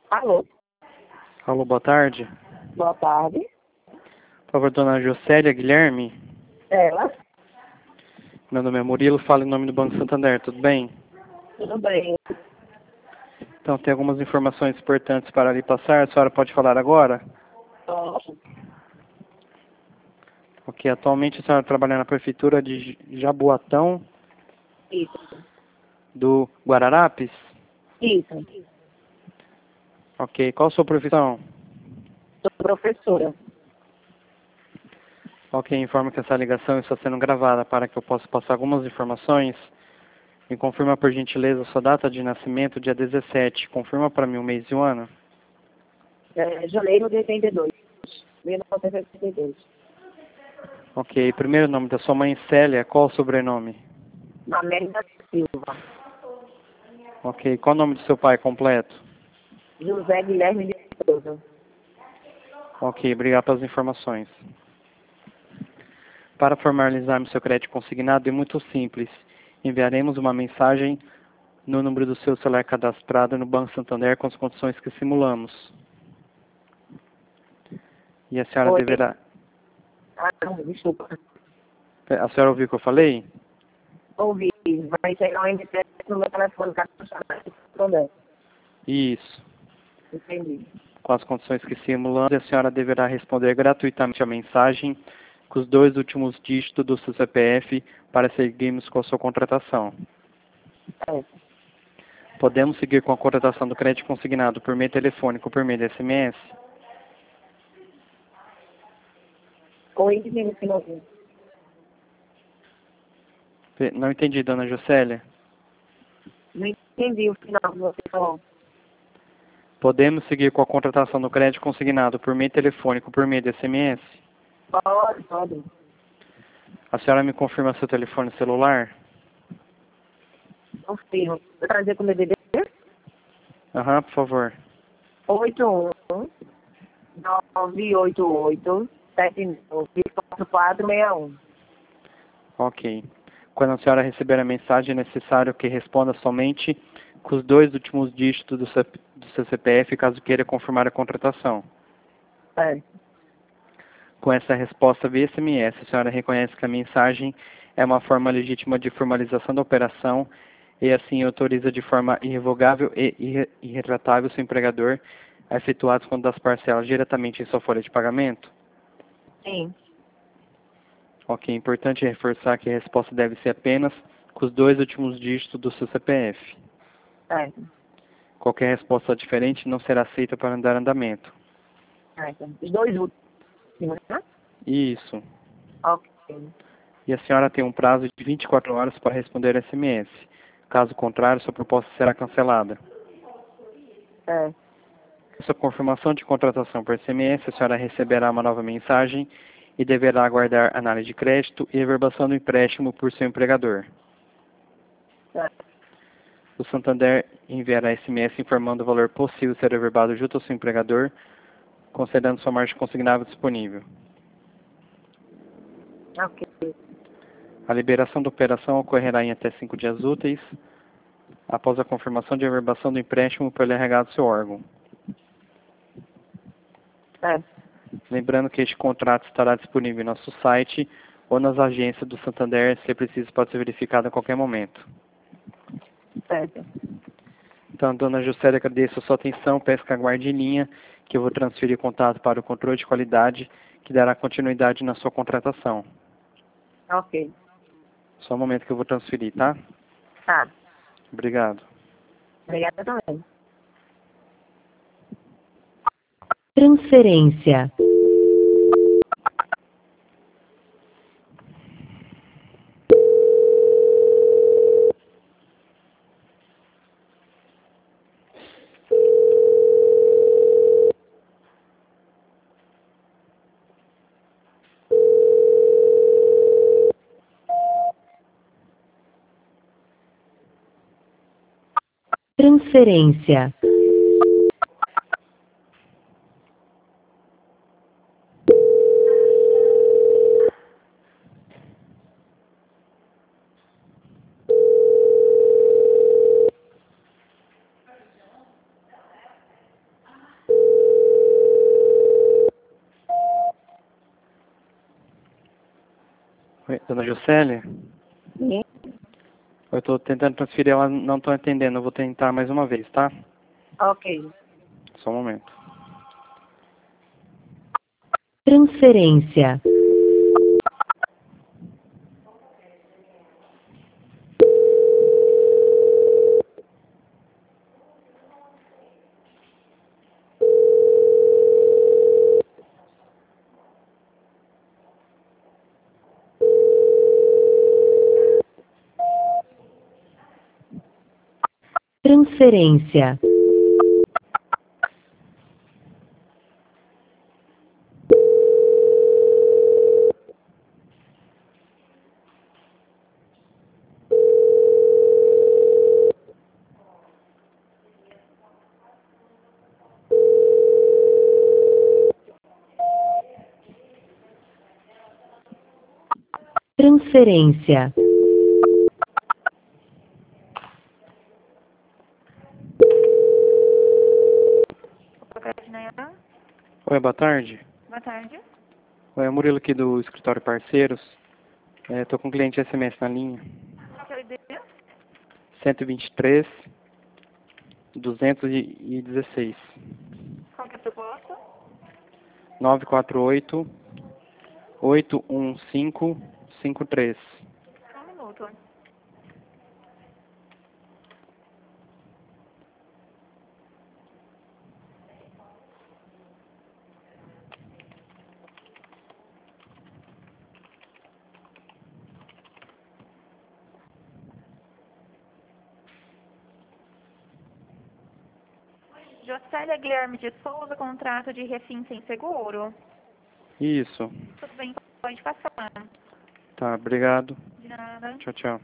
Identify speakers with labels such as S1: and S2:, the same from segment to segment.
S1: Alô,
S2: Alô, boa tarde.
S1: boa tarde.
S2: Por favor, dona Josélia Guilherme.
S1: Ela,
S2: Meu nome é Murilo, falo em nome do Banco Santander, tudo bem?
S1: tudo bem?
S2: Então, tem algumas informações importantes para lhe passar. A senhora pode falar agora?
S1: Posso?
S2: Ok, atualmente a senhora trabalha na prefeitura de Jaboatão,
S1: Isso,
S2: do Guararapes?
S1: isso.
S2: Ok, qual a sua profissão?
S1: Sou professora.
S2: Ok, informo que essa ligação está sendo gravada para que eu possa passar algumas informações. Me confirma, por gentileza, a sua data de nascimento, dia 17. Confirma para mim o mês e o ano.
S1: Janeiro de 82. 1982.
S2: Ok, primeiro nome da sua mãe, Célia. Qual o sobrenome?
S1: América Silva.
S2: Ok, qual o nome do seu pai completo?
S1: José Guilherme de Souza.
S2: Ok, obrigado pelas informações. Para formalizarmos seu crédito consignado é muito simples. Enviaremos uma mensagem no número do seu celular cadastrado no Banco Santander com as condições que simulamos. E a senhora
S1: Oi.
S2: deverá...
S1: Ah, não, desculpa.
S2: A senhora ouviu o que eu falei?
S1: Ouvi. Vai chegar um MTS no meu telefone. Cadê?
S2: Isso.
S1: Entendi.
S2: Com as condições que simulamos, a senhora deverá responder gratuitamente a mensagem com os 2 últimos dígitos do seu CPF para seguirmos com a sua contratação.
S1: É.
S2: Podemos seguir com a contratação do crédito consignado por meio telefônico ou por meio de SMS?
S1: Oi, menino, finalzinho.
S2: Não entendi, dona Josélia.
S1: Não entendi o final que você falou.
S2: Podemos seguir com a contratação do crédito consignado por meio telefônico ou por meio de SMS?
S1: Pode.
S2: A senhora me confirma seu telefone celular?
S1: Confirmo. Vou trazer com o DDD
S2: Aham, por favor.
S1: 81-988-79-4461.
S2: Ok. Quando a senhora receber a mensagem, é necessário que responda somente com os 2 últimos dígitos do seu CPF, caso queira confirmar a contratação.
S1: É.
S2: Com essa resposta via SMS, a senhora reconhece que a mensagem é uma forma legítima de formalização da operação e assim autoriza de forma irrevogável e irretratável seu empregador a efetuar o desconto das parcelas diretamente em sua folha de pagamento?
S1: Sim.
S2: Ok, é importante reforçar que a resposta deve ser apenas com os 2 últimos dígitos do seu CPF.
S1: Certo.
S2: Qualquer resposta diferente não será aceita para dar andamento.
S1: Certo. Os dois últimos, né?
S2: Isso.
S1: Ok.
S2: E a senhora tem um prazo de 24 horas para responder SMS. Caso contrário, sua proposta será cancelada.
S1: É.
S2: Sua confirmação de contratação por SMS, a senhora receberá uma nova mensagem e deverá aguardar análise de crédito e reverbação do empréstimo por seu empregador.
S1: Certo.
S2: O Santander enviará SMS informando o valor possível ser reverbado junto ao seu empregador, considerando sua margem consignável disponível.
S1: Ok.
S2: A liberação da operação ocorrerá em até 5 dias úteis, após a confirmação de reverbação do empréstimo pelo RH do seu órgão.
S1: É.
S2: Lembrando que este contrato estará disponível em nosso site ou nas agências do Santander, se preciso pode ser verificado a qualquer momento.
S1: Certo.
S2: Então, dona Juscelia, agradeço a sua atenção, peço que aguarde em linha, que eu vou transferir o contato para o controle de qualidade, que dará continuidade na sua contratação.
S1: Ok.
S2: Só um momento que eu vou transferir, tá?
S1: Tá.
S2: Obrigado.
S1: Obrigada também.
S3: Transferência. Transferência.
S2: Dona Juscelia?
S1: Sim.
S2: Eu estou tentando transferir, ela não estou entendendo. Eu vou tentar mais uma vez, tá?
S1: Ok.
S2: Só um momento.
S3: Transferência. Transferência. Transferência.
S2: Oi, boa tarde.
S4: Boa tarde.
S2: Oi, é o Murilo aqui do escritório Parceiros. Estou com um cliente SMS na linha.
S4: Qual que é o ID?
S2: 123 216
S4: Qual que é a proposta?
S2: 948 81553.
S4: Só um minuto. Jocélia Guilherme de Souza, contrato de refim sem seguro.
S2: Isso.
S4: Tudo bem, pode passar.
S2: Tá, obrigado.
S4: De nada.
S2: Tchau, tchau.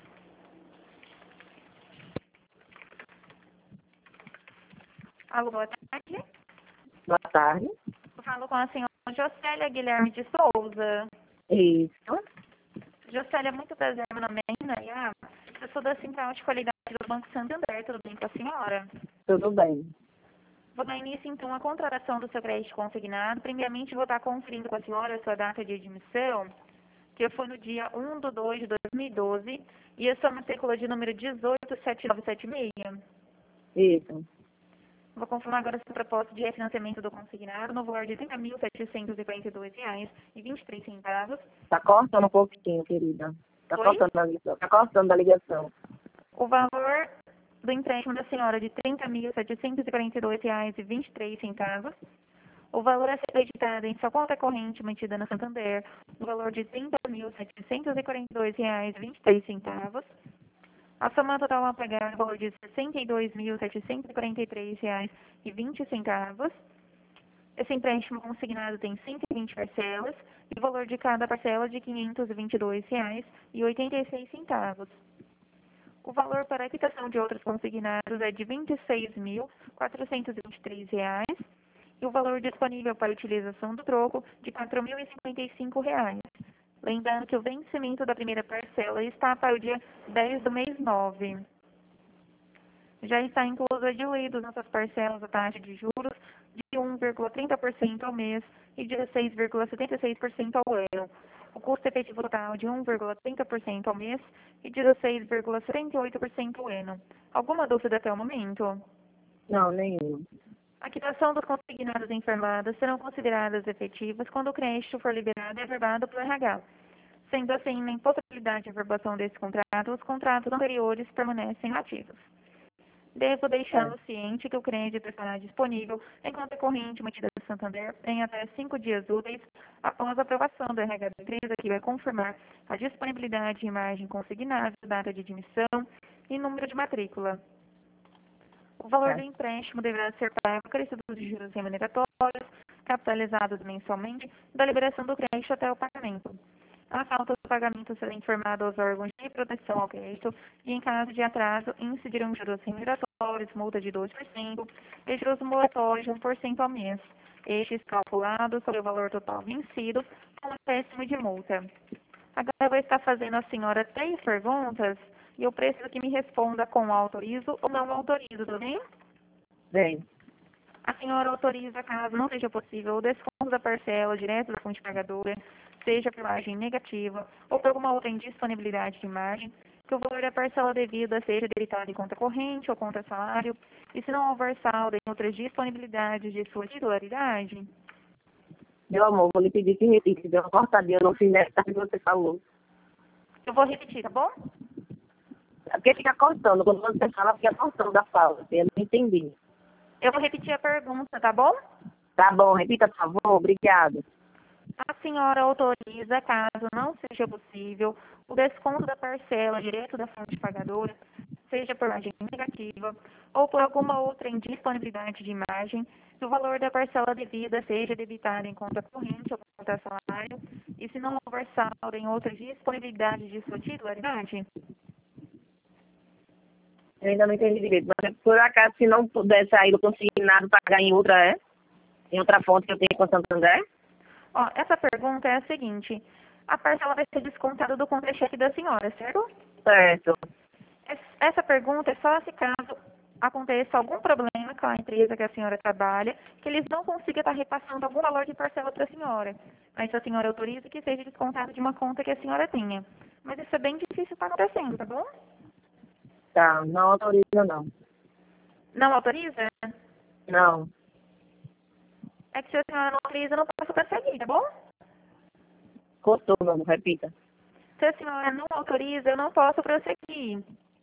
S4: Alô, boa tarde.
S1: Boa tarde.
S4: Eu falo com a senhora Jocélia Guilherme de Souza.
S1: Isso.
S4: Jocélia, muito prazer, meu nome é Inaia. Eu sou da Central de Qualidade do Banco Santander, tudo bem com a senhora?
S1: Tudo bem.
S4: Vou dar início, então, à contratação do seu crédito consignado. Primeiramente, vou estar conferindo com a senhora a sua data de admissão, que foi no dia 1/2/2012, e a sua matrícula de número 187976.
S1: Isso.
S4: Vou confirmar agora a sua proposta de refinanciamento do consignado no valor de R$ 30.742,23.
S1: Tá cortando um pouquinho, querida. Tá
S4: Oi?
S1: cortando a ligação. Tá cortando a ligação.
S4: O valor do empréstimo da senhora de R$ 30.742,23. O valor a ser acreditado em sua conta corrente mantida na Santander, no valor de R$ 30.742,23. A soma total a pagar no valor de R$ 62.743,20. Esse empréstimo consignado tem 120 parcelas e o valor de cada parcela de R$ 522,86. O valor para a quitação de outros consignados é de R$ 26.423 e o valor disponível para utilização do troco de R$ 4.055. Lembrando que o vencimento da primeira parcela está para o dia 10 do mês 9. Já está incluso diluído nossas parcelas a taxa de juros de 1,30% ao mês e de 6,76% ao ano. O custo efetivo total de 1,30% ao mês e de 6,78% ao ano. Alguma dúvida até o momento?
S1: Não, nenhum.
S4: A quitação dos consignados enfermados serão consideradas efetivas quando o crédito for liberado e averbado pelo RH. Sendo assim, na impossibilidade de averbação desse contrato, os contratos anteriores permanecem ativos. Devo deixá-lo ciente que o crédito estará disponível em conta corrente mantida do Santander em até 5 dias úteis após a aprovação do RH da empresa, que vai confirmar a disponibilidade de imagem consignável, data de admissão e número de matrícula. O valor do empréstimo deverá ser pago acrescido de juros remuneratórios, capitalizados mensalmente, da liberação do crédito até o pagamento. A falta do pagamento será informada aos órgãos de proteção ao crédito e, em caso de atraso, incidirão juros remuneratórios, multa de 12% e juros moratórios de 1% ao mês, estes calculados sobre o valor total vencido com um acréscimo de multa. Agora eu vou estar fazendo à senhora 3 perguntas e eu preciso que me responda com autorizo ou não autorizo, tudo bem?
S1: Bem.
S4: A senhora autoriza, caso não seja possível, o desconto da parcela direto da fonte pagadora, seja por margem negativa ou por alguma outra indisponibilidade de margem, que o valor da parcela devida seja debitado em conta corrente ou conta salário, e se não houver saldo em outras disponibilidades de sua titularidade.
S1: Meu amor, vou lhe pedir que repita, deu uma cortadinha no fim dessa que você falou.
S4: Eu vou repetir, tá bom?
S1: É porque fica cortando, quando você fala, fica cortando da fala, eu não entendi.
S4: Eu vou repetir a pergunta, tá bom?
S1: Tá bom, repita, por favor, obrigado.
S4: A senhora autoriza, caso não seja possível, o desconto da parcela direto da fonte pagadora, seja por margem negativa ou por alguma outra indisponibilidade de margem, que o valor da parcela devida seja debitado em conta corrente ou conta salário, e se não houver saldo em outras disponibilidades de sua titularidade?
S1: Eu ainda não entendi direito, mas por acaso, se não puder sair do consignado, pagar em outra, em outra fonte que eu tenho com Santander?
S4: Ó, essa pergunta é a seguinte: a parcela vai ser descontada do contra-cheque da senhora, certo?
S1: Certo.
S4: Essa pergunta é só se caso aconteça algum problema com a empresa que a senhora trabalha, que eles não consigam estar repassando algum valor de parcela para a senhora. Aí a senhora autoriza que seja descontado de uma conta que a senhora tenha. Mas isso é bem difícil estar acontecendo, tá bom?
S1: Tá, não autoriza não.
S4: Não autoriza?
S1: Não.
S4: É que se a senhora não autoriza, eu não posso prosseguir, tá bom?
S1: Cortou, meu amor, repita.
S4: Se a senhora não autoriza, eu não posso prosseguir.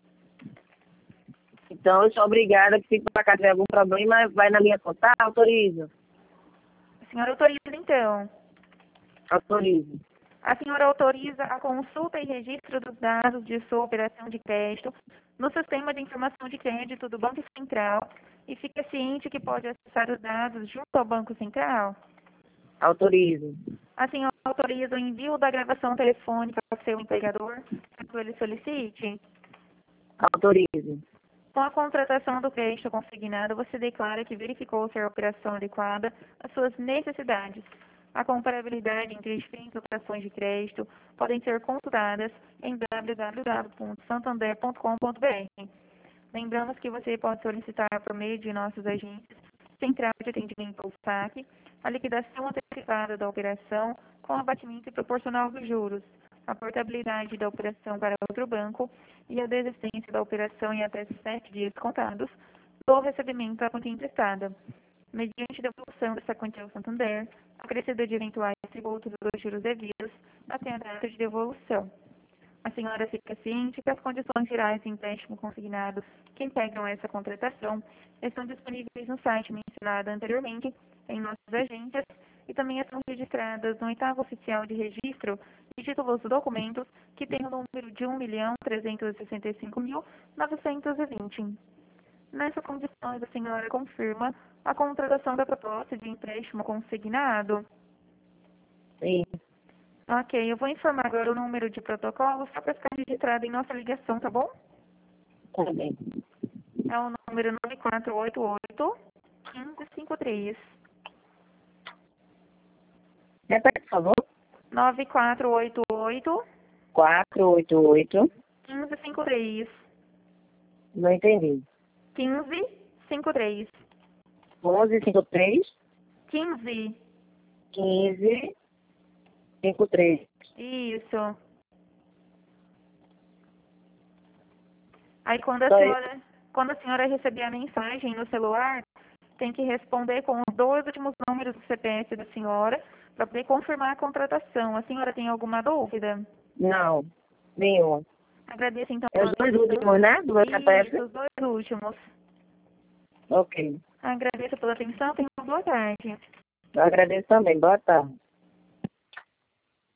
S1: Então, eu sou obrigada que se por acaso tiver algum problema, vai na minha conta. Ah, autorizo.
S4: A senhora autoriza, então.
S1: Autorizo.
S4: A senhora autoriza a consulta e registro dos dados de sua operação de crédito no Sistema de Informação de Crédito do Banco Central e fica ciente que pode acessar os dados junto ao Banco Central?
S1: Autorizo.
S4: A senhora autoriza o envio da gravação telefônica ao seu empregador, caso ele solicite?
S1: Autorizo.
S4: Com a contratação do crédito consignado, você declara que verificou ser a operação adequada às suas necessidades. A comparabilidade entre diferentes operações de crédito podem ser consultadas em www.santander.com.br. Lembramos que você pode solicitar por meio de nossos agentes Central de Atendimento ao Saque a liquidação antecipada da operação com abatimento proporcional dos juros, a portabilidade da operação para outro banco e a desistência da operação em até 7 dias contados do recebimento da quantia emprestada, mediante devolução dessa quantia ao Santander, acrescida de eventuais tributos dos juros devidos até a data de devolução. A senhora fica ciente que as condições gerais de empréstimo consignado que integram essa contratação estão disponíveis no site mencionado anteriormente em nossas agências e também estão registradas no oitavo oficial de registro de títulos e documentos que tem o número de 1.365.920. Nessas condições, a senhora confirma a contratação da proposta de empréstimo consignado?
S1: Sim.
S4: Ok, eu vou informar agora o número de protocolo só para ficar registrado em nossa ligação, tá bom?
S1: Tá bem.
S4: É o número 9488-1553.
S1: Repete, por favor.
S4: 9488
S1: 488.
S4: 1553.
S1: Não entendi.
S4: 1553.
S1: 1153
S4: 15.
S1: 1553.
S4: Isso. Aí quando a senhora receber a mensagem no celular, tem que responder com os 2 últimos números do CPF da senhora para poder confirmar a contratação. A senhora tem alguma dúvida?
S1: Não, nenhuma.
S4: Agradeço então.
S1: É os 2 últimos, né? Do meu CPF?
S4: Isso, os 2 últimos.
S1: Ok.
S4: Agradeço pela atenção. Tenha uma boa tarde.
S1: Eu agradeço também. Boa tarde.